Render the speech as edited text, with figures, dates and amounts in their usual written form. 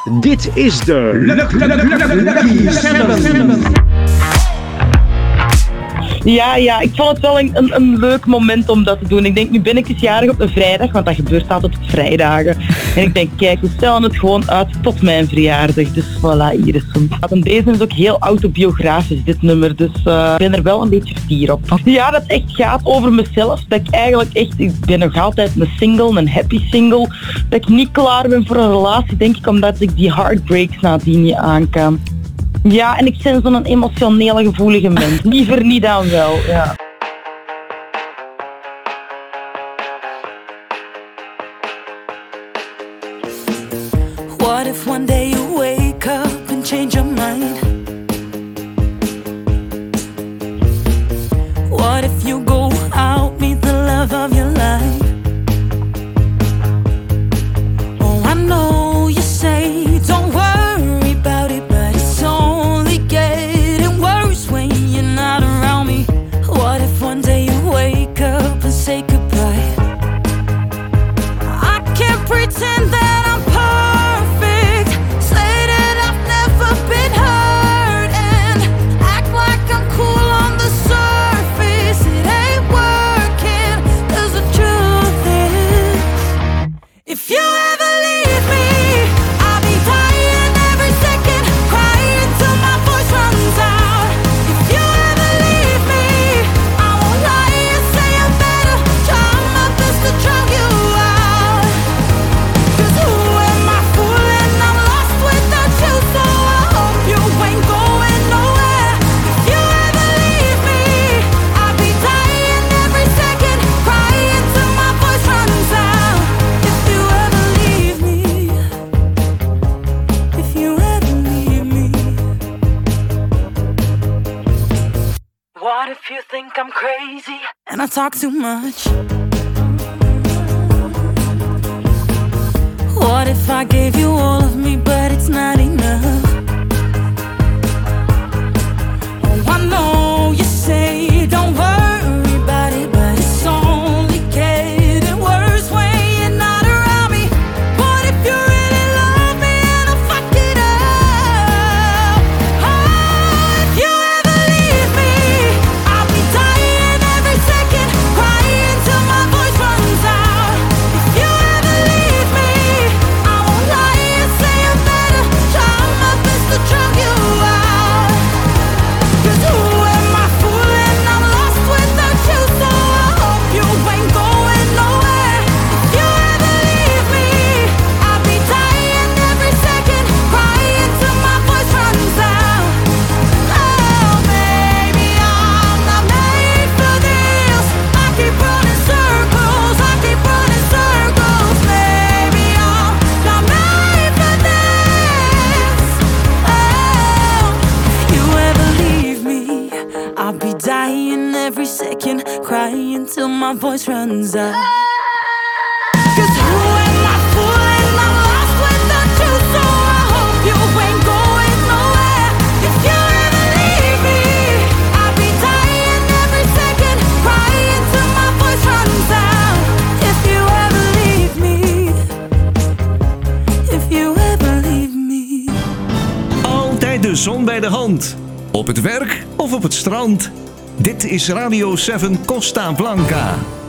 Dit is de Lucky 7. Ja, ik vond het wel een leuk moment om dat te doen. Ik denk, nu ben ik eens jarig op een vrijdag, want dat gebeurt altijd op vrijdagen. En ik denk, kijk, we stellen het gewoon uit tot mijn verjaardag. Dus voilà, hier is hem. En deze is ook heel autobiografisch, dit nummer. Dus ik ben er wel een beetje fier op. Ja, dat echt gaat over mezelf. Dat ik eigenlijk echt, ik ben nog altijd een single, een happy single. Dat ik niet klaar ben voor een relatie, denk ik, omdat ik die heartbreaks nadien niet aan kan. Ja, en ik ben zo'n emotionele, gevoelige mens. Liever niet dan wel, ja. What if one day you wake up and change your mind? What if you go out, meet the love of your life? Oh, I know you say don't worry about it, but it's only getting worse when you're not around me. What if one day you wake up and say goodbye? I can't pretend that I'm perfect, say that I've never been hurt, and act like I'm cool on the surface. It ain't working, 'cause the truth is, if you ever leave me, I'll be dying every second, crying till my voice runs out. If you ever leave me, I won't lie and say I'm better, try my best to drown you out. 'Cause who am I fooling? I'm lost without you, so I hope you ain't going nowhere. If you ever leave me, I'll be dying every second, crying till my voice runs out. If you ever leave me, if you ever leave me. What if you think I'm crazy and I talk too much? What if I gave you all of me, but it's not enough? Oh, I know you say don't worry about it, but it's only getting worse when you're not around me. What if you really love me and I fuck it up? Oh, if you ever leave me, I'll be dying every second, crying till my voice runs out. If you ever leave me, I won't lie and say I'm better, try my best to drown you out. 'Cause who am I fooling? I'm lost without you, so I hope you ain't going nowhere. If you ever leave me, I'll be dying every second, crying till my voice runs out. Oh, baby, I'm not made for this. I keep running circles, I keep running circles. Baby, I'm not made for this. Oh, if you ever leave me, I'll be dying every second, crying till my voice runs out. 'Cause who am I fooling? I'm lost without you, so I hope you ain't going nowhere. If you ever leave me, I'll be dying every second, crying till my voice runs out. If you ever leave me, if you ever leave me. Altijd de zon bij de hand. Op het werk of op het strand. Dit is Radio 7 Costa Blanca.